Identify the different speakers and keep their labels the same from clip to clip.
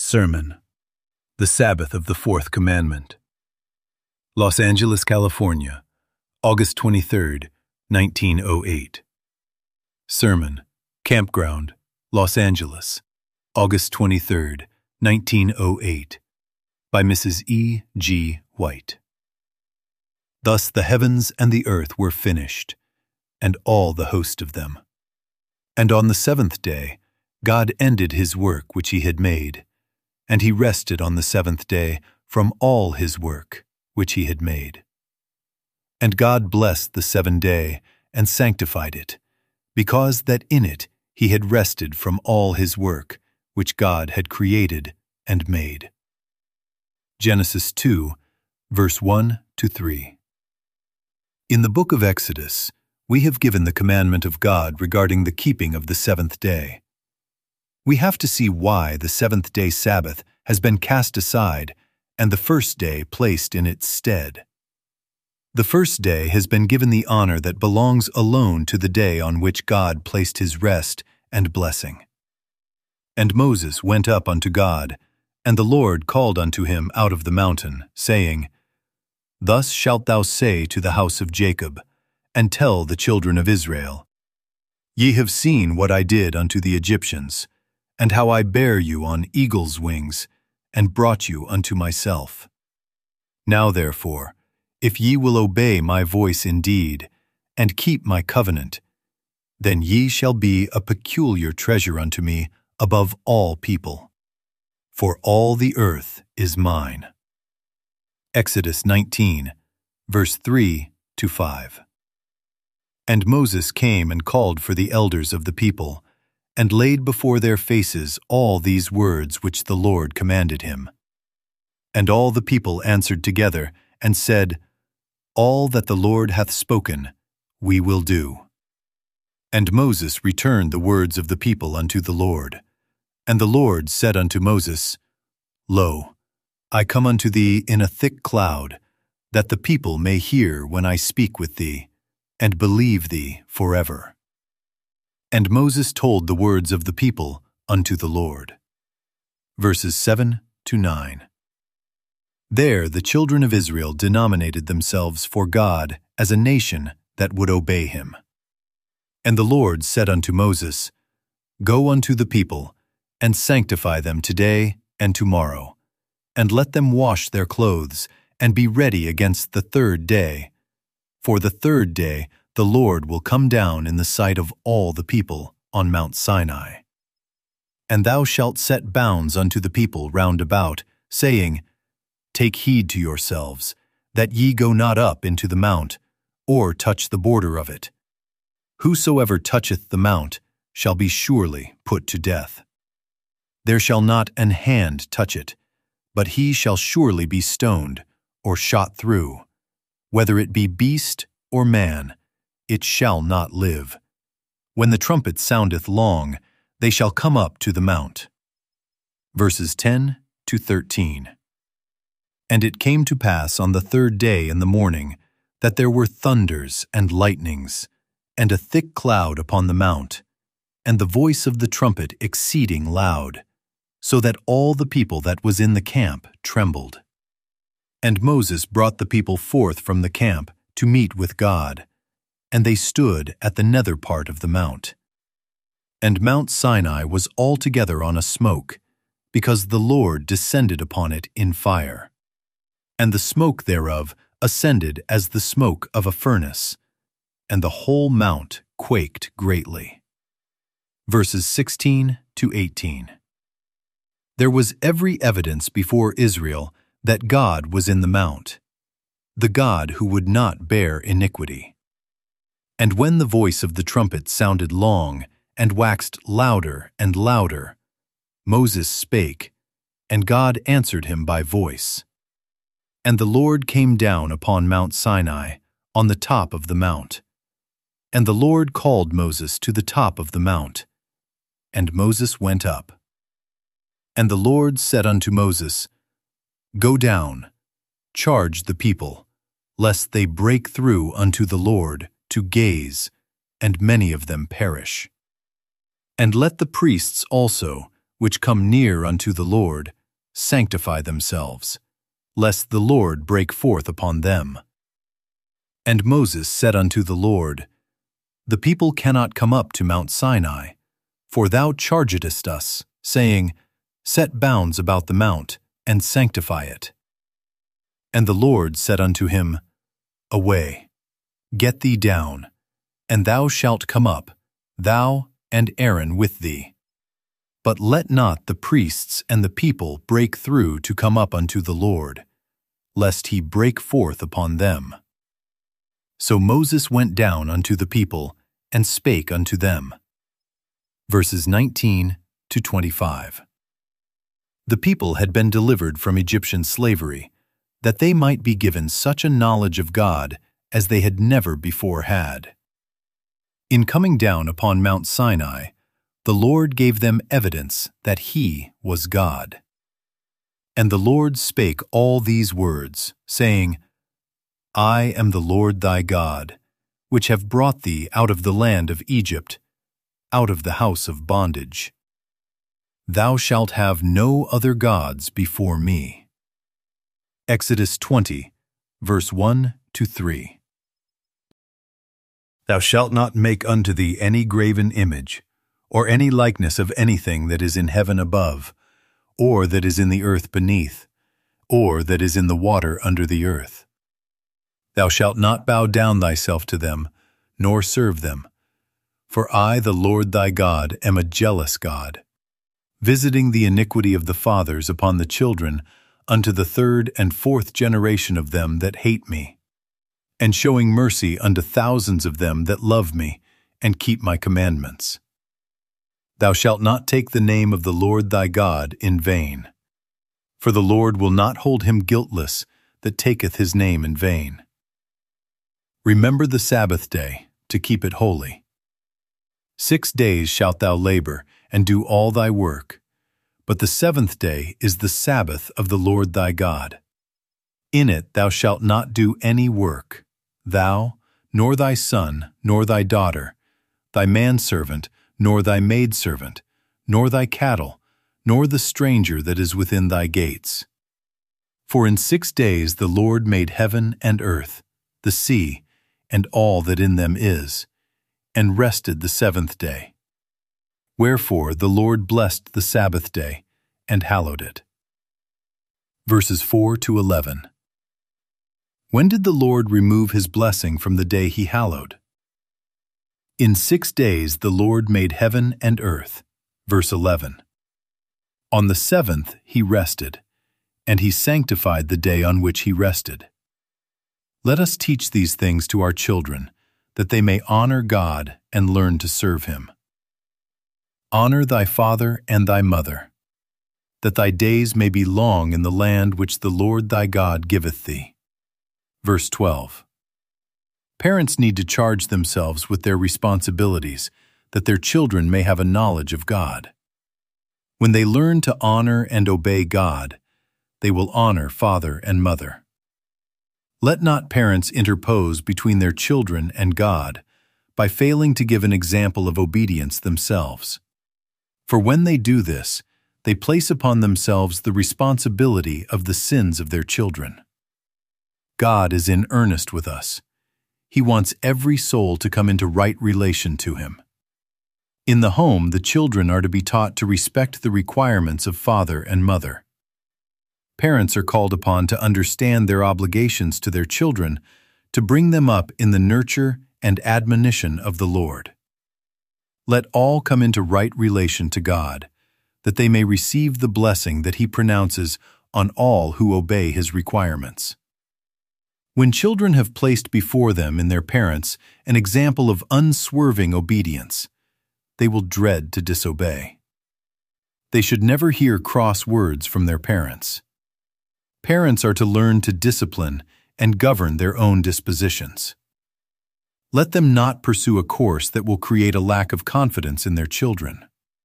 Speaker 1: Sermon, The Sabbath of the Fourth Commandment. Los Angeles, California, August 23, 1908. Sermon, Campground, Los Angeles, August 23, 1908, by Mrs. E. G. White. Thus the heavens and the earth were finished, and all the host of them. And on the seventh day God ended his work which he had made, and he rested on the seventh day from all his work which he had made. And God blessed the 7th day and sanctified it, because that in it he had rested from all his work which God had created and made. Genesis 2, verse 1-3. In the book of Exodus, we have given the commandment of God regarding the keeping of the 7th day. We have to see why the 7th-day Sabbath has been cast aside and the first day placed in its stead. The first day has been given the honor that belongs alone to the day on which God placed his rest and blessing. And Moses went up unto God, and the Lord called unto him out of the mountain, saying, Thus shalt thou say to the house of Jacob, and tell the children of Israel, Ye have seen what I did unto the Egyptians, and how I bare you on eagle's wings, and brought you unto myself. Now therefore, if ye will obey my voice indeed, and keep my covenant, then ye shall be a peculiar treasure unto me above all people. For all the earth is mine. Exodus 19, verse 3-5. And Moses came and called for the elders of the people, and laid before their faces all these words which the Lord commanded him. And all the people answered together, and said, All that the Lord hath spoken, we will do. And Moses returned the words of the people unto the Lord. And the Lord said unto Moses, Lo, I come unto thee in a thick cloud, that the people may hear when I speak with thee, and believe thee forever. And Moses told the words of the people unto the Lord. Verses 7-9. There the children of Israel denominated themselves for God as a nation that would obey him. And the Lord said unto Moses, Go unto the people, and sanctify them today and tomorrow, and let them wash their clothes, and be ready against the 3rd day. For the 3rd day the Lord will come down in the sight of all the people on Mount Sinai. And thou shalt set bounds unto the people round about, saying, Take heed to yourselves, that ye go not up into the mount, or touch the border of it. Whosoever toucheth the mount shall be surely put to death. There shall not an hand touch it, but he shall surely be stoned, or shot through. Whether it be beast or man, it shall not live. When the trumpet soundeth long, they shall come up to the mount. Verses 10-13. And it came to pass on the 3rd day in the morning, that there were thunders and lightnings, and a thick cloud upon the mount, and the voice of the trumpet exceeding loud, so that all the people that was in the camp trembled. And Moses brought the people forth from the camp to meet with God, and they stood at the nether part of the mount. And Mount Sinai was altogether on a smoke, because the Lord descended upon it in fire. And the smoke thereof ascended as the smoke of a furnace, and the whole mount quaked greatly. Verses 16-18. There was every evidence before Israel that God was in the mount, the God who would not bear iniquity. And when the voice of the trumpet sounded long, and waxed louder and louder, Moses spake, and God answered him by voice. And the Lord came down upon Mount Sinai, on the top of the mount. And the Lord called Moses to the top of the mount. And Moses went up. And the Lord said unto Moses, Go down, charge the people, lest they break through unto the Lord to gaze, and many of them perish. And let the priests also, which come near unto the Lord, sanctify themselves, lest the Lord break forth upon them. And Moses said unto the Lord, The people cannot come up to Mount Sinai, for thou chargedst us, saying, Set bounds about the mount, and sanctify it. And the Lord said unto him, Away, get thee down, and thou shalt come up, thou and Aaron with thee. But let not the priests and the people break through to come up unto the Lord, lest he break forth upon them. So Moses went down unto the people, and spake unto them. Verses 19 to 25. The people had been delivered from Egyptian slavery, that they might be given such a knowledge of God as they had never before had. In coming down upon Mount Sinai, the Lord gave them evidence that He was God. And the Lord spake all these words, saying, I am the Lord thy God, which have brought thee out of the land of Egypt, out of the house of bondage. Thou shalt have no other gods before me. Exodus 20, verse 1 to 3. Thou shalt not make unto thee any graven image, or any likeness of anything that is in heaven above, or that is in the earth beneath, or that is in the water under the earth. Thou shalt not bow down thyself to them, nor serve them. For I, the Lord thy God, am a jealous God, visiting the iniquity of the fathers upon the children unto the third and fourth generation of them that hate me, and showing mercy unto thousands of them that love me and keep my commandments. Thou shalt not take the name of the Lord thy God in vain, for the Lord will not hold him guiltless that taketh his name in vain. Remember the Sabbath day, to keep it holy. 6 days shalt thou labor, and do all thy work. But the seventh day is the Sabbath of the Lord thy God. In it thou shalt not do any work, thou, nor thy son, nor thy daughter, thy manservant, nor thy maidservant, nor thy cattle, nor the stranger that is within thy gates. For in 6 days the Lord made heaven and earth, the sea, and all that in them is, and rested the seventh day. Wherefore the Lord blessed the Sabbath day, and hallowed it. Verses 4 to 11. When did the Lord remove his blessing from the day he hallowed? In 6 days the Lord made heaven and earth. Verse 11. On the seventh he rested, and he sanctified the day on which he rested. Let us teach these things to our children, that they may honor God and learn to serve him. Honor thy father and thy mother, that thy days may be long in the land which the Lord thy God giveth thee. Verse 12. Parents need to charge themselves with their responsibilities, that their children may have a knowledge of God. When they learn to honor and obey God, they will honor father and mother. Let not parents interpose between their children and God by failing to give an example of obedience themselves. For when they do this, they place upon themselves the responsibility of the sins of their children. God is in earnest with us. He wants every soul to come into right relation to Him. In the home, the children are to be taught to respect the requirements of father and mother. Parents are called upon to understand their obligations to their children, to bring them up in the nurture and admonition of the Lord. Let all come into right relation to God, that they may receive the blessing that He pronounces on all who obey His requirements. When children have placed before them in their parents an example of unswerving obedience, they will dread to disobey. They should never hear cross words from their parents. Parents are to learn to discipline and govern their own dispositions. Let them not pursue a course that will create a lack of confidence in their children.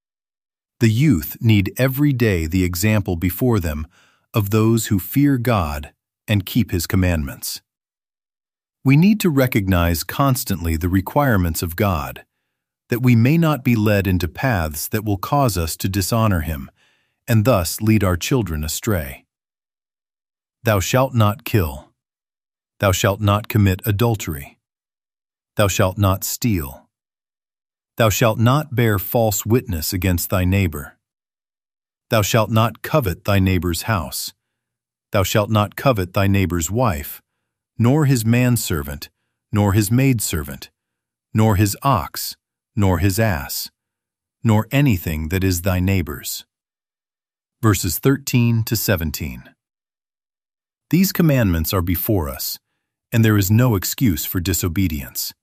Speaker 1: The youth need every day the example before them of those who fear God and keep His commandments. We need to recognize constantly the requirements of God, that we may not be led into paths that will cause us to dishonor Him and thus lead our children astray. Thou shalt not kill. Thou shalt not commit adultery. Thou shalt not steal. Thou shalt not bear false witness against thy neighbor. Thou shalt not covet thy neighbor's house. Thou shalt not covet thy neighbor's wife, nor his manservant, nor his maidservant, nor his ox, nor his ass, nor anything that is thy neighbor's. Verses 13 to 17. These commandments are before us, and there is no excuse for disobedience.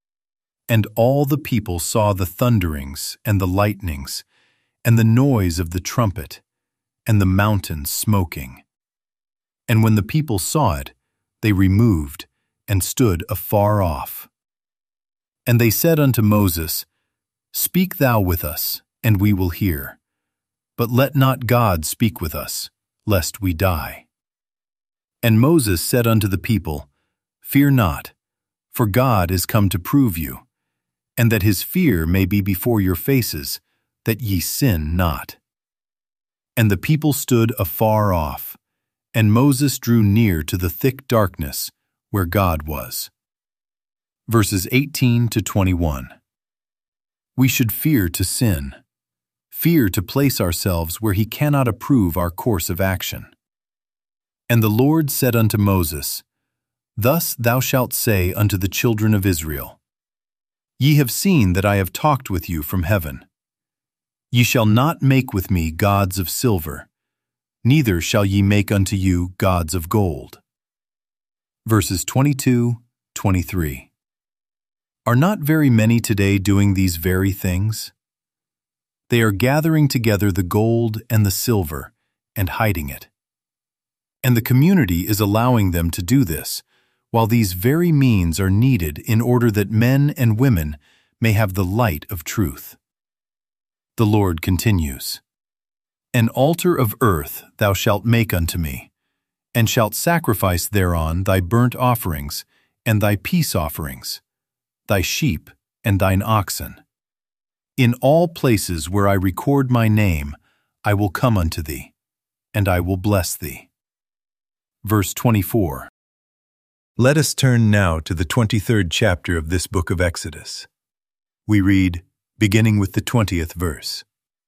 Speaker 1: And all the people saw the thunderings and the lightnings, and the noise of the trumpet, and the mountain smoking. And when the people saw it, they removed and stood afar off. And they said unto Moses, Speak thou with us, and we will hear. But let not God speak with us, lest we die. And Moses said unto the people, Fear not, for God is come to prove you, and that his fear may be before your faces, that ye sin not. And the people stood afar off, and Moses drew near to the thick darkness where God was. Verses 18 to 21. We should fear to sin, fear to place ourselves where he cannot approve our course of action. And the Lord said unto Moses, Thus thou shalt say unto the children of Israel, Ye have seen that I have talked with you from heaven. Ye shall not make with me gods of silver, neither shall ye make unto you gods of gold. Verses 22, 23. Are not very many today doing these very things? They are gathering together the gold and the silver and hiding it. And the community is allowing them to do this, while these very means are needed in order that men and women may have the light of truth. The Lord continues, An altar of earth thou shalt make unto me, and shalt sacrifice thereon thy burnt offerings and thy peace offerings, thy sheep and thine oxen. In all places where I record my name, I will come unto thee, and I will bless thee. Verse 24. Let us turn now to the 23rd chapter of this book of Exodus. We read, beginning with the 20th verse.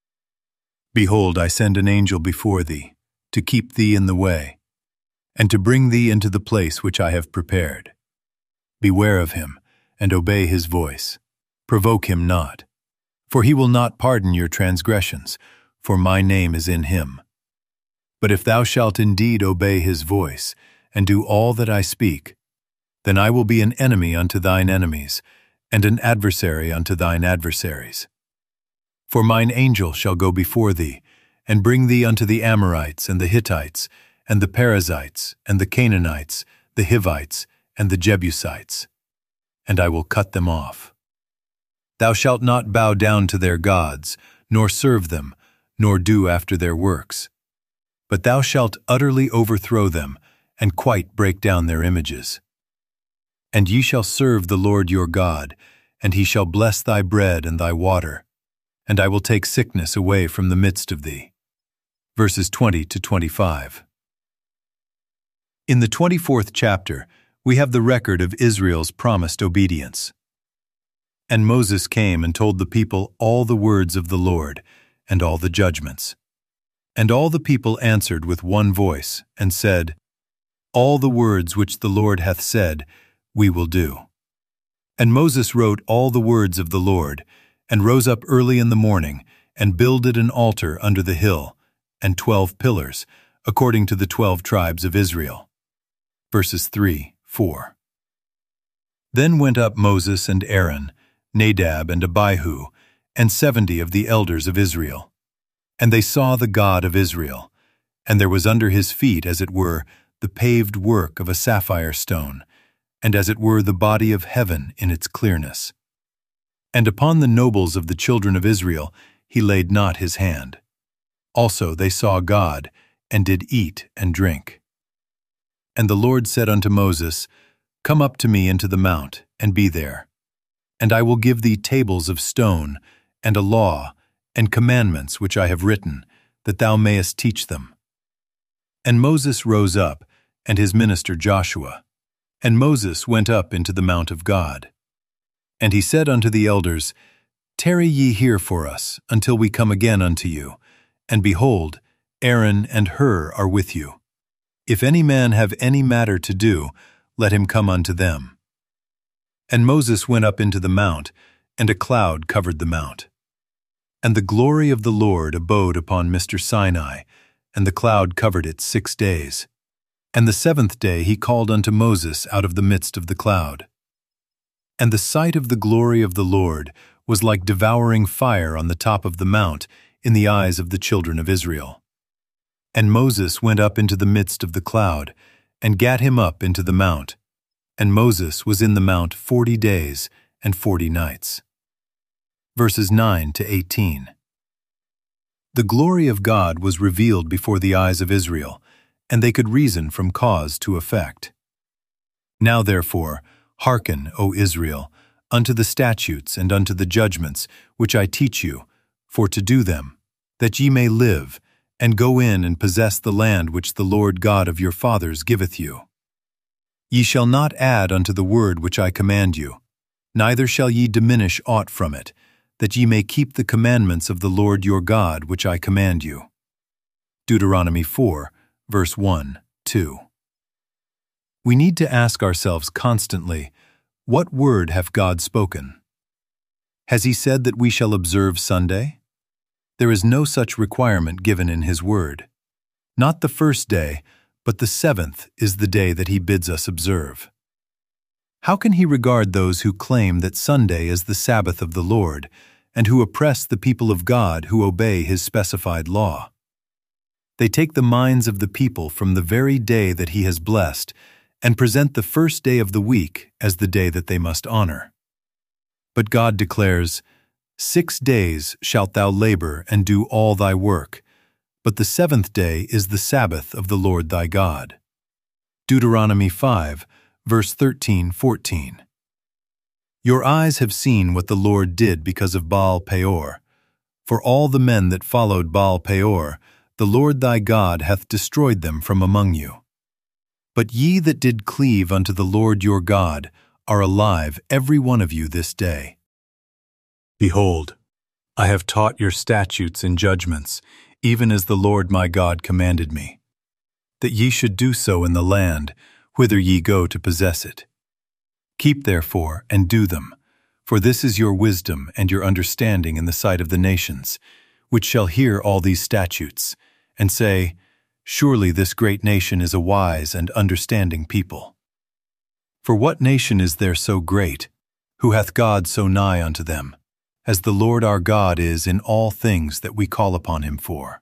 Speaker 1: Behold, I send an angel before thee, to keep thee in the way, and to bring thee into the place which I have prepared. Beware of him, and obey his voice. Provoke him not, for he will not pardon your transgressions, for my name is in him. But if thou shalt indeed obey his voice, and do all that I speak, then I will be an enemy unto thine enemies, and an adversary unto thine adversaries. For mine angel shall go before thee, and bring thee unto the Amorites, and the Hittites, and the Perizzites, and the Canaanites, the Hivites, and the Jebusites, and I will cut them off. Thou shalt not bow down to their gods, nor serve them, nor do after their works. But thou shalt utterly overthrow them, and quite break down their images. And ye shall serve the Lord your God, and he shall bless thy bread and thy water, and I will take sickness away from the midst of thee. Verses 20 to 25. In the 24th chapter, we have the record of Israel's promised obedience. And Moses came and told the people all the words of the Lord, and all the judgments. And all the people answered with one voice, and said, All the words which the Lord hath said, we will do. And Moses wrote all the words of the Lord, and rose up early in the morning, and builded an altar under the hill, and 12 pillars, according to the 12 tribes of Israel. Verses 3, 4. Then went up Moses and Aaron, Nadab and Abihu, and 70 of the elders of Israel. And they saw the God of Israel, and there was under his feet, as it were, the paved work of a sapphire stone, and as it were the body of heaven in its clearness. And upon the nobles of the children of Israel he laid not his hand. Also they saw God, and did eat and drink. And the Lord said unto Moses, Come up to me into the mount, and be there. And I will give thee tables of stone, and a law, and commandments which I have written, that thou mayest teach them. And Moses rose up, and his minister Joshua. And Moses went up into the mount of God. And he said unto the elders, Tarry ye here for us, until we come again unto you. And behold, Aaron and Hur are with you. If any man have any matter to do, let him come unto them. And Moses went up into the mount, and a cloud covered the mount. And the glory of the Lord abode upon Mr. Sinai, and the cloud covered it 6 days. And the 7th day he called unto Moses out of the midst of the cloud. And the sight of the glory of the Lord was like devouring fire on the top of the mount in the eyes of the children of Israel. And Moses went up into the midst of the cloud, and gat him up into the mount. And Moses was in the mount 40 days and 40 nights. Verses 9 to 18. The glory of God was revealed before the eyes of Israel, and they could reason from cause to effect. Now therefore, hearken, O Israel, unto the statutes and unto the judgments which I teach you, for to do them, that ye may live, and go in and possess the land which the Lord God of your fathers giveth you. Ye shall not add unto the word which I command you, neither shall ye diminish aught from it, that ye may keep the commandments of the Lord your God which I command you. Deuteronomy 4, verse 1, 2. We need to ask ourselves constantly, what word hath God spoken? Has he said that we shall observe Sunday? There is no such requirement given in his word. Not the 1st day, but the 7th is the day that he bids us observe. How can he regard those who claim that Sunday is the Sabbath of the Lord, and who oppress the people of God who obey his specified law? They take the minds of the people from the very day that he has blessed, and present the 1st day of the week as the day that they must honor. But God declares, 6 days shalt thou labor and do all thy work, but the 7th day is the Sabbath of the Lord thy God. Deuteronomy 5, verse 13-14. Your eyes have seen what the Lord did because of Baal Peor. For all the men that followed Baal Peor, the Lord thy God hath destroyed them from among you. But ye that did cleave unto the Lord your God are alive every one of you this day. Behold, I have taught your statutes and judgments, even as the Lord my God commanded me, that ye should do so in the land, whither ye go to possess it. Keep therefore and do them, for this is your wisdom and your understanding in the sight of the nations, which shall hear all these statutes, and say, Surely this great nation is a wise and understanding people. For what nation is there so great, who hath God so nigh unto them, as the Lord our God is in all things that we call upon him for?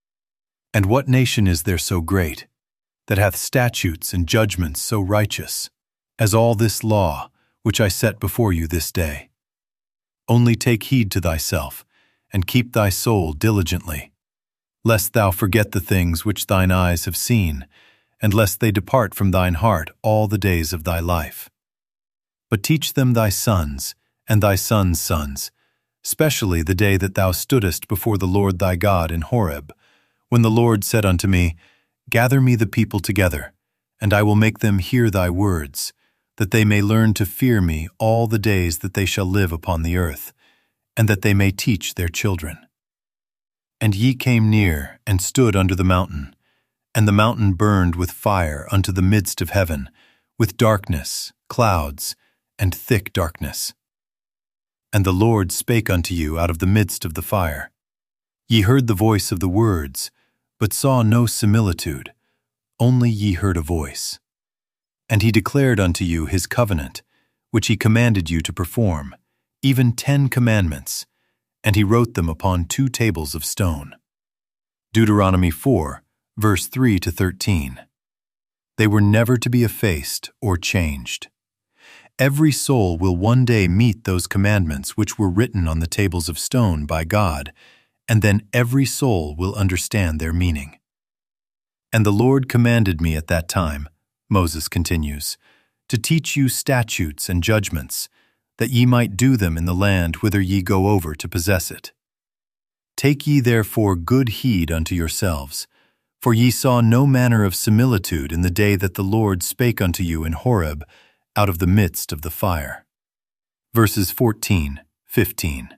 Speaker 1: And what nation is there so great, that hath statutes and judgments so righteous, as all this law which I set before you this day? Only take heed to thyself, and keep thy soul diligently, lest thou forget the things which thine eyes have seen, and lest they depart from thine heart all the days of thy life. But teach them thy sons, and thy sons' sons, specially the day that thou stoodest before the Lord thy God in Horeb, when the Lord said unto me, Gather me the people together, and I will make them hear thy words, that they may learn to fear me all the days that they shall live upon the earth, and that they may teach their children. And ye came near, and stood under the mountain, and the mountain burned with fire unto the midst of heaven, with darkness, clouds, and thick darkness. And the Lord spake unto you out of the midst of the fire. Ye heard the voice of the words, but saw no similitude, only ye heard a voice. And he declared unto you his covenant, which he commanded you to perform, even 10 commandments, and he wrote them upon 2 tables of stone. Deuteronomy 4, verse 3-13. They were never to be effaced or changed. Every soul will one day meet those commandments which were written on the tables of stone by God, and then every soul will understand their meaning. And the Lord commanded me at that time, Moses continues, to teach you statutes and judgments, that ye might do them in the land whither ye go over to possess it. Take ye therefore good heed unto yourselves, for ye saw no manner of similitude in the day that the Lord spake unto you in Horeb out of the midst of the fire. Verses 14, 15.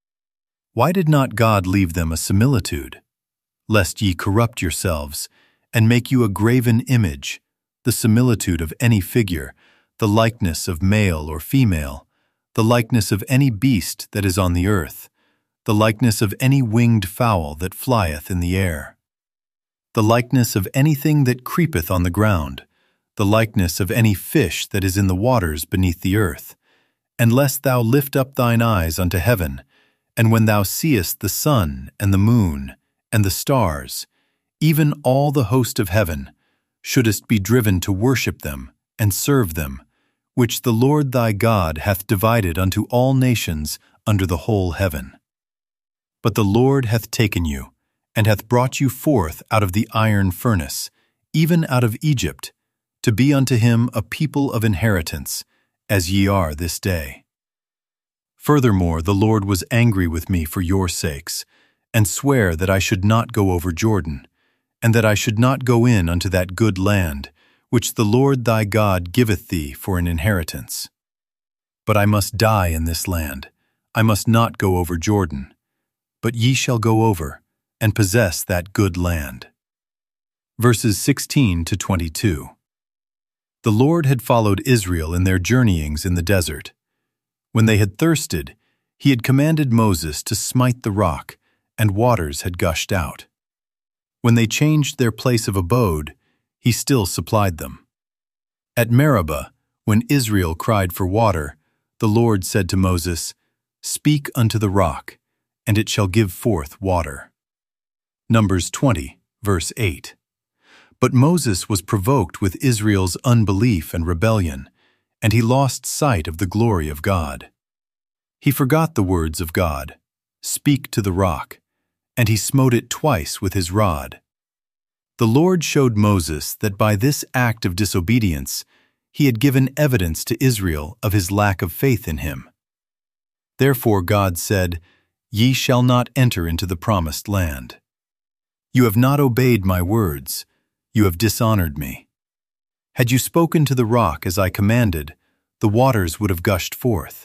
Speaker 1: Why did not God leave them a similitude? Lest ye corrupt yourselves, and make you a graven image, the similitude of any figure, the likeness of male or female, the likeness of any beast that is on the earth, the likeness of any winged fowl that flieth in the air, the likeness of anything that creepeth on the ground, the likeness of any fish that is in the waters beneath the earth. And lest thou lift up thine eyes unto heaven, and when thou seest the sun and the moon and the stars, even all the host of heaven, shouldest be driven to worship them and serve them, which the Lord thy God hath divided unto all nations under the whole heaven. But the Lord hath taken you, and hath brought you forth out of the iron furnace, even out of Egypt, to be unto him a people of inheritance, as ye are this day. Furthermore, the Lord was angry with me for your sakes, and sware that I should not go over Jordan, and that I should not go in unto that good land, which the Lord thy God giveth thee for an inheritance. But I must die in this land, I must not go over Jordan, but ye shall go over, and possess that good land. Verses 16 to 22. The Lord had followed Israel in their journeyings in the desert. When they had thirsted, he had commanded Moses to smite the rock, and waters had gushed out. When they changed their place of abode, he still supplied them. At Meribah, when Israel cried for water, the Lord said to Moses, Speak unto the rock, and it shall give forth water. Numbers 20, verse 8. But Moses was provoked with Israel's unbelief and rebellion, and he lost sight of the glory of God. He forgot the words of God, Speak to the rock, and he smote it twice with his rod. The Lord showed Moses that by this act of disobedience he had given evidence to Israel of his lack of faith in him. Therefore God said, Ye shall not enter into the promised land. You have not obeyed my words, you have dishonored me. Had you spoken to the rock as I commanded, the waters would have gushed forth.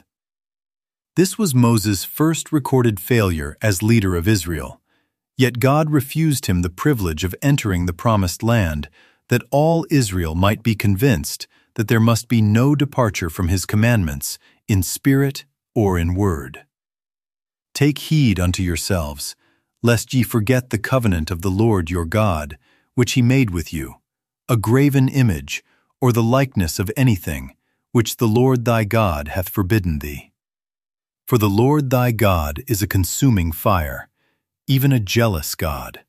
Speaker 1: This was Moses' first recorded failure as leader of Israel, yet God refused him the privilege of entering the promised land, that all Israel might be convinced that there must be no departure from his commandments, in spirit or in word. Take heed unto yourselves, lest ye forget the covenant of the Lord your God, which he made with you, a graven image, or the likeness of anything, which the Lord thy God hath forbidden thee. For the Lord thy God is a consuming fire, even a jealous God.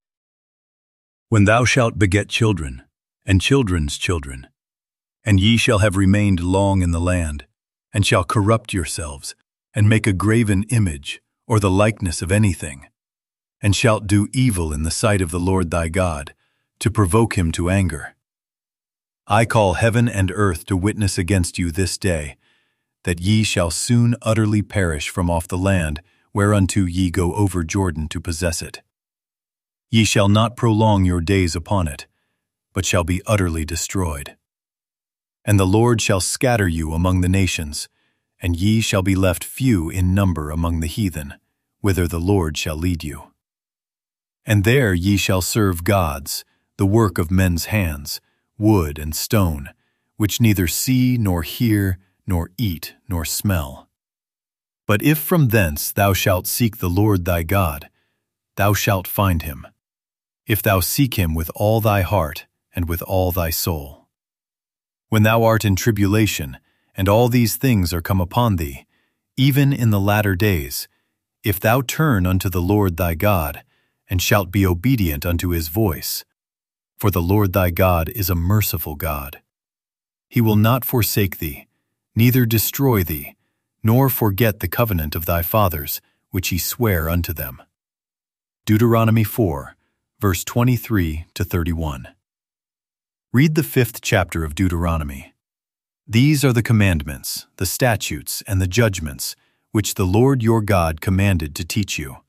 Speaker 1: When thou shalt beget children, and children's children, and ye shall have remained long in the land, and shall corrupt yourselves, and make a graven image, or the likeness of anything, and shalt do evil in the sight of the Lord thy God, to provoke him to anger. I call heaven and earth to witness against you this day, that ye shall soon utterly perish from off the land whereunto ye go over Jordan to possess it. Ye shall not prolong your days upon it, but shall be utterly destroyed. And the Lord shall scatter you among the nations, and ye shall be left few in number among the heathen, whither the Lord shall lead you. And there ye shall serve gods, the work of men's hands, wood and stone, which neither see nor hear, nor eat nor smell. But if from thence thou shalt seek the Lord thy God, thou shalt find him, if thou seek him with all thy heart and with all thy soul. When thou art in tribulation, and all these things are come upon thee, even in the latter days, if thou turn unto the Lord thy God, and shalt be obedient unto his voice, for the Lord thy God is a merciful God. He will not forsake thee, neither destroy thee, nor forget the covenant of thy fathers, which he sware unto them. Deuteronomy 4, verse 23 to 31. Read the 5th chapter of Deuteronomy. These are the commandments, the statutes, and the judgments, which the Lord your God commanded to teach you,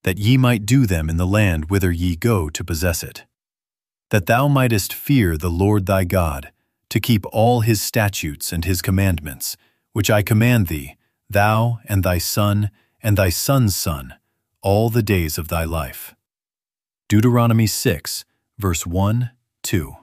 Speaker 1: that ye might do them in the land whither ye go to possess it. That thou mightest fear the Lord thy God, to keep all his statutes and his commandments, which I command thee, thou and thy son and thy son's son, all the days of thy life. Deuteronomy 6, verse 1, 2.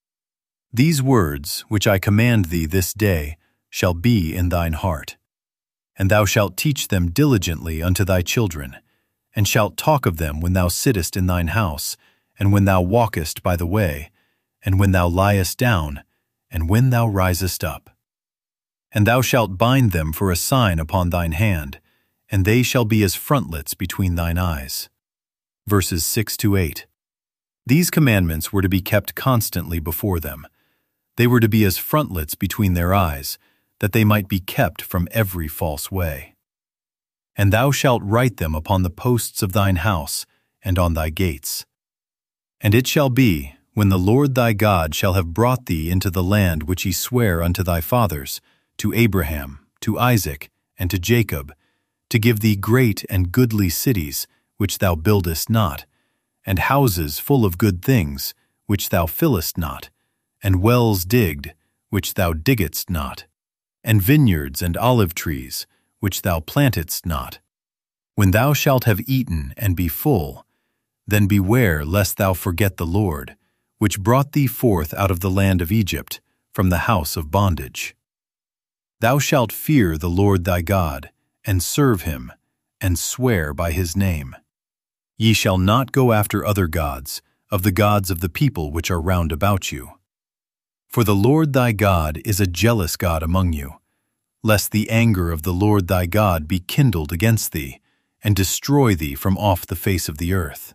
Speaker 1: These words, which I command thee this day, shall be in thine heart. And thou shalt teach them diligently unto thy children, and shalt talk of them when thou sittest in thine house, and when thou walkest by the way, and when thou liest down, and when thou risest up. And thou shalt bind them for a sign upon thine hand, and they shall be as frontlets between thine eyes. Verses 6-8. These commandments were to be kept constantly before them. They were to be as frontlets between their eyes, that they might be kept from every false way. And thou shalt write them upon the posts of thine house, and on thy gates. And it shall be, when the Lord thy God shall have brought thee into the land which he sware unto thy fathers, to Abraham, to Isaac, and to Jacob, to give thee great and goodly cities, which thou buildest not, and houses full of good things, which thou fillest not, and wells digged, which thou diggedst not, and vineyards and olive trees, which thou plantedst not. When thou shalt have eaten and be full, then beware lest thou forget the Lord, which brought thee forth out of the land of Egypt, from the house of bondage. Thou shalt fear the Lord thy God, and serve him, and swear by his name. Ye shall not go after other gods, of the gods of the people which are round about you. For the Lord thy God is a jealous God among you, lest the anger of the Lord thy God be kindled against thee, and destroy thee from off the face of the earth.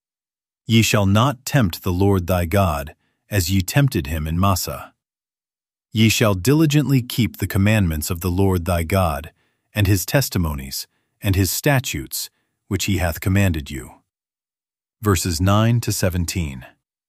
Speaker 1: Ye shall not tempt the Lord thy God, as ye tempted him in Massah. Ye shall diligently keep the commandments of the Lord thy God, and his testimonies, and his statutes, which he hath commanded you. Verses 9-17.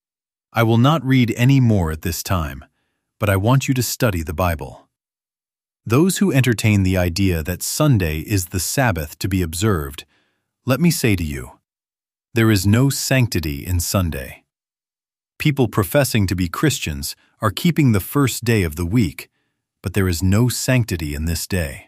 Speaker 1: I will not read any more at this time, but I want you to study the Bible. Those who entertain the idea that Sunday is the Sabbath to be observed, let me say to you, there is no sanctity in Sunday. People professing to be Christians are keeping the first day of the week, but there is no sanctity in this day.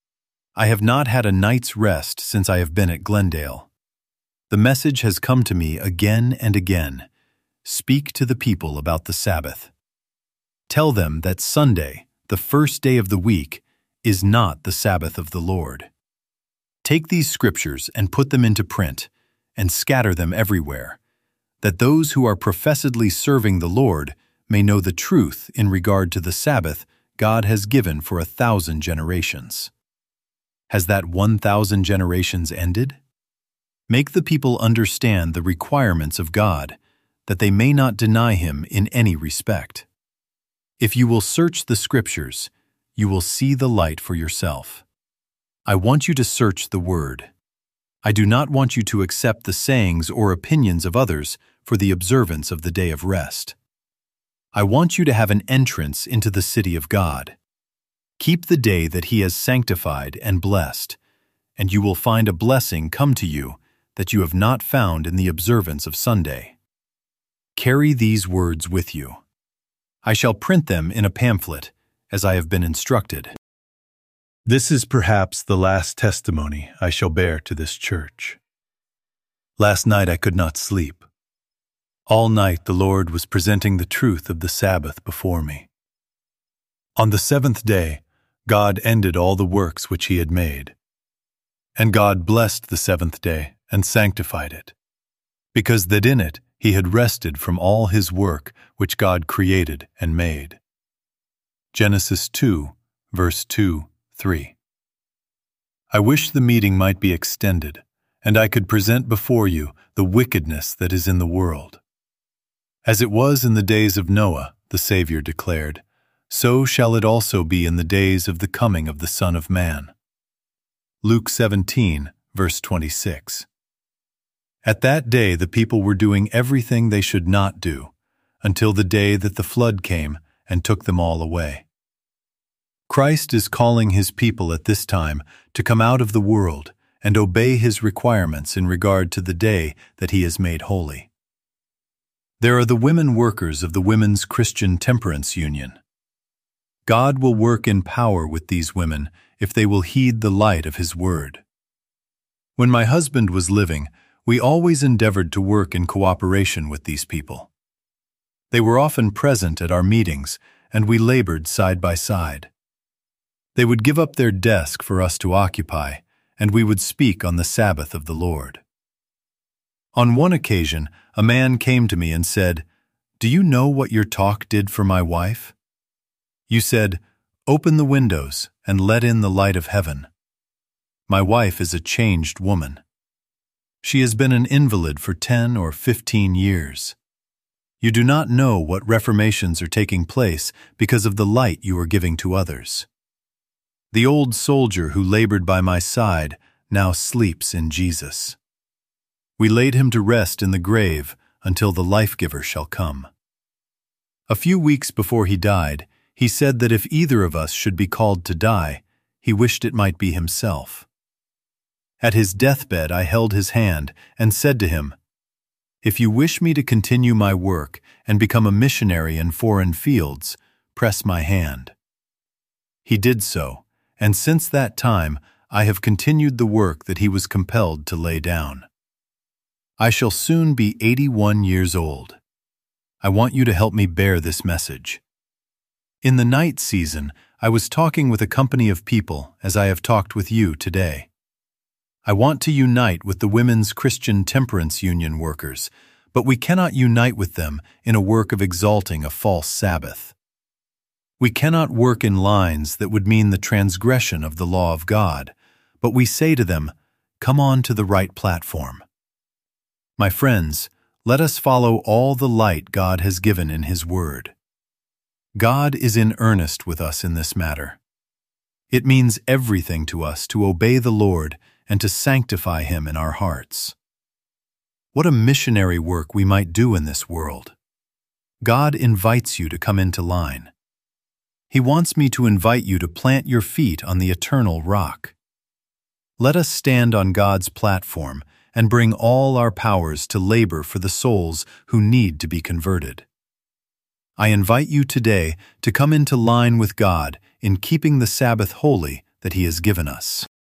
Speaker 1: I have not had a night's rest since I have been at Glendale. The message has come to me again and again. Speak to the people about the Sabbath. Tell them that Sunday, the first day of the week, is not the Sabbath of the Lord. Take these scriptures and put them into print, and scatter them everywhere, that those who are professedly serving the Lord may know the truth in regard to the Sabbath God has given for 1,000 generations. Has that 1,000 generations ended? Make the people understand the requirements of God, that they may not deny him in any respect. If you will search the Scriptures, you will see the light for yourself. I want you to search the Word. I do not want you to accept the sayings or opinions of others for the observance of the day of rest. I want you to have an entrance into the city of God. Keep the day that he has sanctified and blessed, and you will find a blessing come to you that you have not found in the observance of Sunday. Carry these words with you. I shall print them in a pamphlet, as I have been instructed. This is perhaps the last testimony I shall bear to this church. Last night I could not sleep. All night the Lord was presenting the truth of the Sabbath before me. On the seventh day, God ended all the works which he had made. And God blessed the seventh day and sanctified it, because that in it he had rested from all his work which God created and made. Genesis 2, verse 2-3. I wish the meeting might be extended, and I could present before you the wickedness that is in the world. As it was in the days of Noah, the Savior declared, so shall it also be in the days of the coming of the Son of Man. Luke 17, verse 26. At that day the people were doing everything they should not do, until the day that the flood came and took them all away. Christ is calling his people at this time to come out of the world and obey His requirements in regard to the day that He has made holy. There are the women workers of the Women's Christian Temperance Union. God will work in power with these women if they will heed the light of His Word. When my husband was living, we always endeavored to work in cooperation with these people. They were often present at our meetings, and we labored side by side. They would give up their desk for us to occupy, and we would speak on the Sabbath of the Lord. On one occasion, a man came to me and said, "Do you know what your talk did for my wife? You said, 'Open the windows and let in the light of heaven.' My wife is a changed woman. She has been an invalid for 10 or 15 years. You do not know what reformations are taking place because of the light you are giving to others. The old soldier who labored by my side now sleeps in Jesus. We laid him to rest in the grave until the life-giver shall come." A few weeks before he died, he said that if either of us should be called to die, he wished it might be himself. At his deathbed I held his hand and said to him, "If you wish me to continue my work and become a missionary in foreign fields, press my hand." He did so, and since that time I have continued the work that he was compelled to lay down. I shall soon be 81 years old. I want you to help me bear this message. In the night season, I was talking with a company of people as I have talked with you today. I want to unite with the Women's Christian Temperance Union workers, but we cannot unite with them in a work of exalting a false Sabbath. We cannot work in lines that would mean the transgression of the law of God, but we say to them, "Come on to the right platform." My friends, let us follow all the light God has given in His Word. God is in earnest with us in this matter. It means everything to us to obey the Lord and to sanctify Him in our hearts. What a missionary work we might do in this world. God invites you to come into line. He wants me to invite you to plant your feet on the eternal rock. Let us stand on God's platform and bring all our powers to labor for the souls who need to be converted. I invite you today to come into line with God in keeping the Sabbath holy that He has given us.